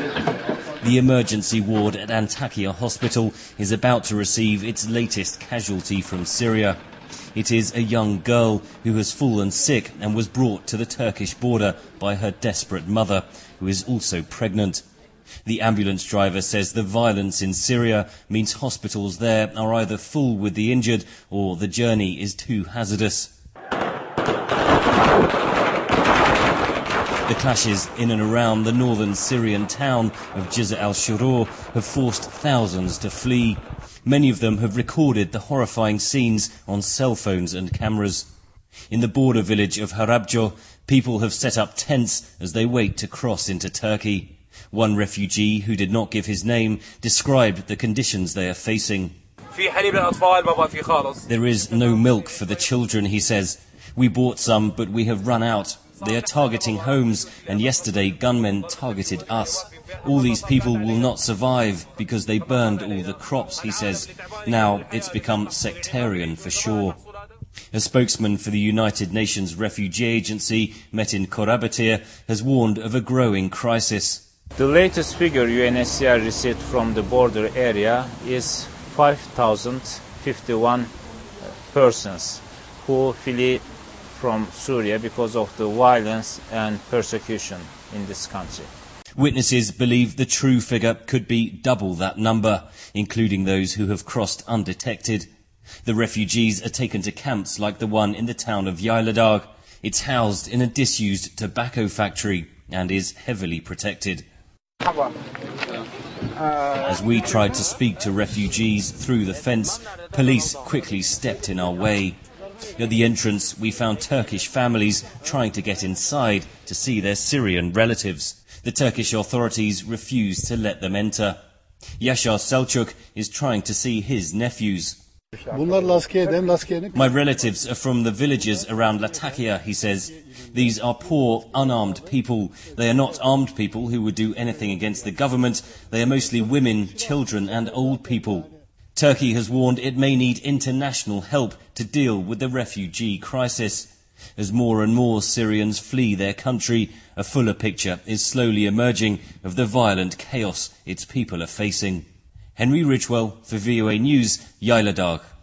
The emergency ward at Antakya Hospital is about to receive its latest casualty from Syria. It is a young girl who has fallen sick and was brought to the Turkish border by her desperate mother, who is also pregnant. The ambulance driver says the violence in Syria means hospitals there are either full with the injured or the journey is too hazardous. The clashes in and around the northern Syrian town of Jizr al-Shurur have forced thousands to flee. Many of them have recorded the horrifying scenes on cell phones and cameras. In the border village of Harabjo, people have set up tents as they wait to cross into Turkey. One refugee, who did not give his name, described the conditions they are facing. There is no milk for the children, he says. We bought some, but we have run out. They are targeting homes, and yesterday gunmen targeted us. All these people will not survive because they burned all the crops, he says. Now it's become sectarian for sure. A spokesman for the United Nations Refugee Agency, Metin Karabatir, has warned of a growing crisis. The latest figure UNHCR received from the border area is 5,051 persons who flee from Syria because of the violence and persecution in this country. Witnesses believe the true figure could be double that number, including those who have crossed undetected. The refugees are taken to camps like the one in the town of Yayladağ. It's housed in a disused tobacco factory and is heavily protected. As we tried to speak to refugees through the fence, police quickly stepped in our way. At the entrance, we found Turkish families trying to get inside to see their Syrian relatives. The Turkish authorities refused to let them enter. Yashar Selçuk is trying to see his nephews. My relatives are from the villages around Latakia, he says. These are poor, unarmed people. They are not armed people who would do anything against the government. They are mostly women, children and old people. Turkey has warned it may need international help to deal with the refugee crisis. As more and more Syrians flee their country, a fuller picture is slowly emerging of the violent chaos its people are facing. Henry Ridgewell for VOA News, Yayladağ.